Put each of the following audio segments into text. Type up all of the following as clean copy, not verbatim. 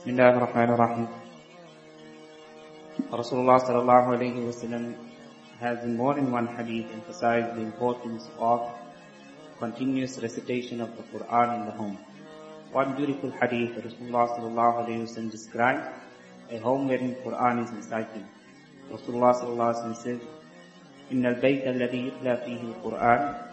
Bismillahirrahmanirrahim. Rasulullah sallallahu alayhi wa sallam has in more than one hadith emphasized the importance of continuous recitation of the Quran in the home. One beautiful hadith, Rasulullah sallallahu alayhi wa sallam described a home wherein Quran is recited. Rasulullah sallallahu alayhi wa sallam says, إِنَّ الْبَيْتَ الَّذِي يُتْلَى فِيهِ الْقُرْآنِ,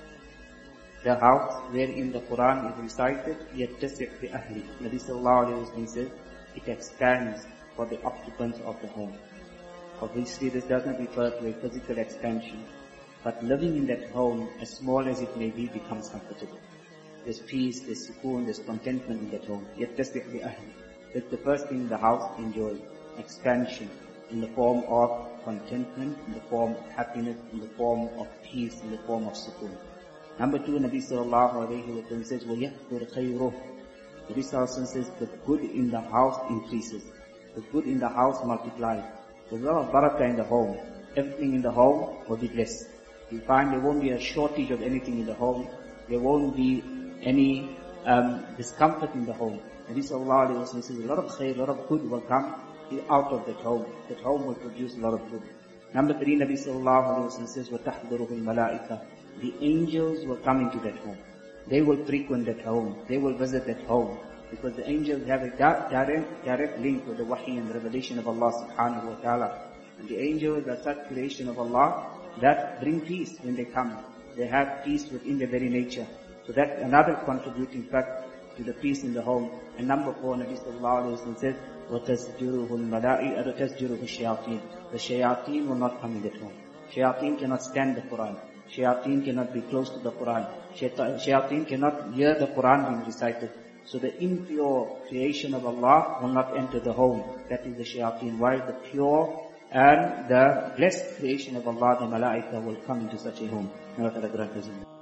the house wherein the Quran is recited, يَتَّسِعْ بِأَهْلِ. Nabi sallallahu alayhi wa sallam says, it expands for the occupants of the home. Obviously this does not refer to a physical expansion, but living in that home, as small as it may be, becomes comfortable. There's peace, there's sukoon, there's contentment in that home. يَتَّسِعْ بِأَهْلِ. That's the first thing the house enjoys. Expansion in the form of contentment, in the form of happiness, in the form of peace, in the form of sukoon. Number two, Nabi sallallahu alayhi wa sallam says, وَيَحْفُرْ خَيْرُهُ. Nabi sallallahu alayhi wa sallam says, the good in the house increases. The good in the house multiplies. There's a lot of barakah in the home. Everything in the home will be blessed. You find there won't be a shortage of anything in the home. There won't be any discomfort in the home. Nabi sallallahu alayhi wa sallam says, a lot of khair, a lot of good will come out of that home. That home will produce a lot of good. Number three, Nabi sallallahu alayhi wa sallam says, وَتَحْضُرُهُ الْمَلَائِكَةِ. The angels will come into that home. They will frequent that home. They will visit that home. Because the angels have a direct link with the wahi and the revelation of Allah subhanahu wa ta'ala. And the angels are such creation of Allah that bring peace when they come. They have peace within their very nature. So that's another contributing factor to the peace in the home. And number four, Nabi sallallahu alayhi wa sallam says, وَتَسْجُرُهُ الْمَلَائِكَةُ وَتَسْجُرُهُ الشَّيَاطِينَ. The shayateen will not come in that home. Shayateen cannot stand the Quran. Shayateen cannot be close to the Quran. Shayateen cannot hear the Quran being recited. So the impure creation of Allah will not enter the home. That is the shayateen. While the pure and the blessed creation of Allah, the malaika, will come into such a home. May Allah grant us.